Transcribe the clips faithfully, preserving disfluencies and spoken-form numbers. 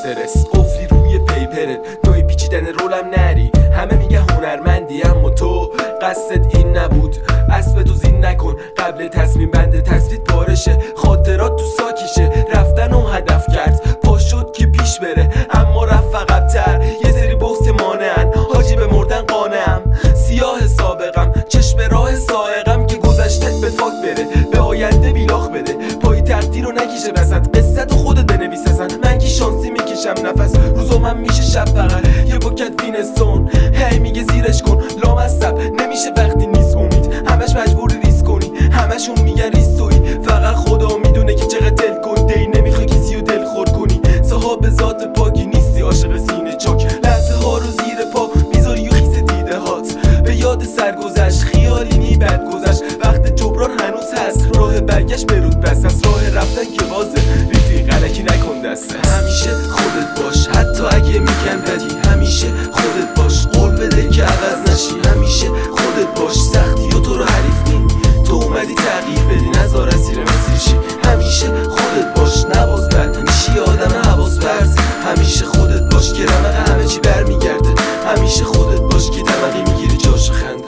استرس قفلی روی پیپرت نوعی پیچیدن رولم نری. همه میگه هنرمندی اما تو قصدت این نبود. اسب تو زین نکن قبل تصمیم بنده تصویت بارشه. خاطرات تو ساکیشه رفتن و هدف کرد پا شد که پیش بره اما رفت عقب‌تر. یه سری بغض مانعن حاجی به مردن قانعم. سیاه سابقم چشم راه سائقم که گذشته به فاک بره به آینده بیلاخ بده. پای تقدیر رو نکشه وسط قصه تو خودت بنویس اصلا. من که شانسی میکشم نفس روزا من میشه شب فقط یه پاکت وینستون هی میگه زیرش کن لامصب نمیشه وقتی نیست امید. همش مجبوری ریسک کنی همشون میگن ریستوی. فقط خدا میدونه که چقدر دل گنده ای نمیخوای کسی رو دل خور کنی. صاحب ذات پاکی نیستی عاشق سینه چاک. لحظه ها رو زیر پا میذاری و خیس دیده هات. به یاد سرگذشت خیالی نی بد گذشت. وقت جبران هنوز هست راه برگشت به رود بس هست. راه رفتن که بازه رفیق غلکی نکن دسته. همیشه خودت باش حتی اگه میگن بدی. همیشه خودت باش قول بده که عوض نشی. همیشه خودت باش سختی و تو رو حریف نی. تو اومدی تغییر بدی نذار اسیر مسیر شی. همیشه خودت باش نباز بد میشی آدم حواس پرت. همیشه خودت باش که رمق همه چی برمیگرده. همیشه خودت باش که دمقی میگیری جاش خنده.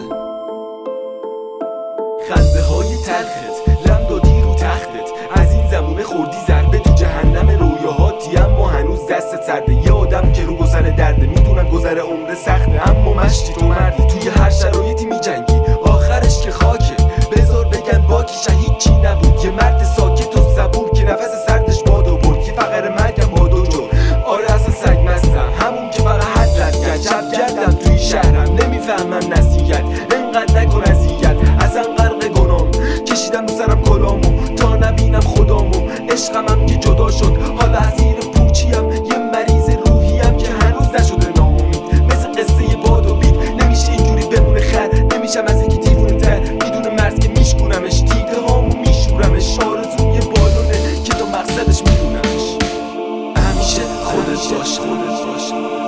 خنده های تلخت لم دادی رو تختت. از این زمونه خوردی ضربه تو جهنم رویاهاتی اما هنوز دستت سرده. یه آدم که رو گذر درده میدونم گذر عمر سخته اما مشتی تو مردی. توی هر شرایطی میجنگی آخرش که خاکه. بذار بگن باکی شهید چی نبود. یه مرد ساکت و صبور که نفس سردش بادو برد. که فقر مرگم بادو جور آره اصلا سگ مستم همون که فقط حد رد کرد. شب گردم توی شهرم نمیفهمم نصیحت اینقدر نکن اذیت. اصلا غرق گنام کشیدم رو سرم کلامو تا نبینم خدامو. عشقمم که جدا شد حالا اسیر پوچیم. یه مریض روحیم که هنوز نشده ناامید. مثل قصه باد و بید نمیشه اینجوری بمونه خر. نمیشم از اینکه دیوونه تر میدونه مرز که میشکونمش. دیده هامو میشورمش آرزوم یه بالونه که تو مقصدش میدونمش. همیشه خودت باش خودت باش.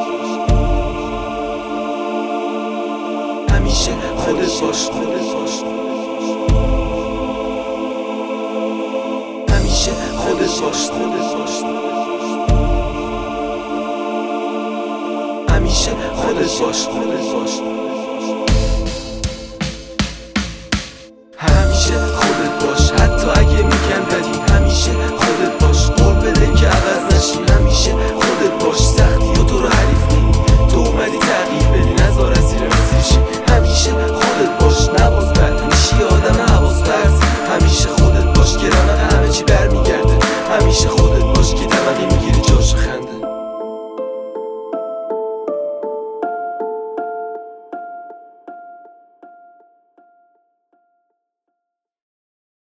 همیشه خودت باش خودت باش. همیشه خودت باش خودت باش. همیشه خودت باش خودت باش.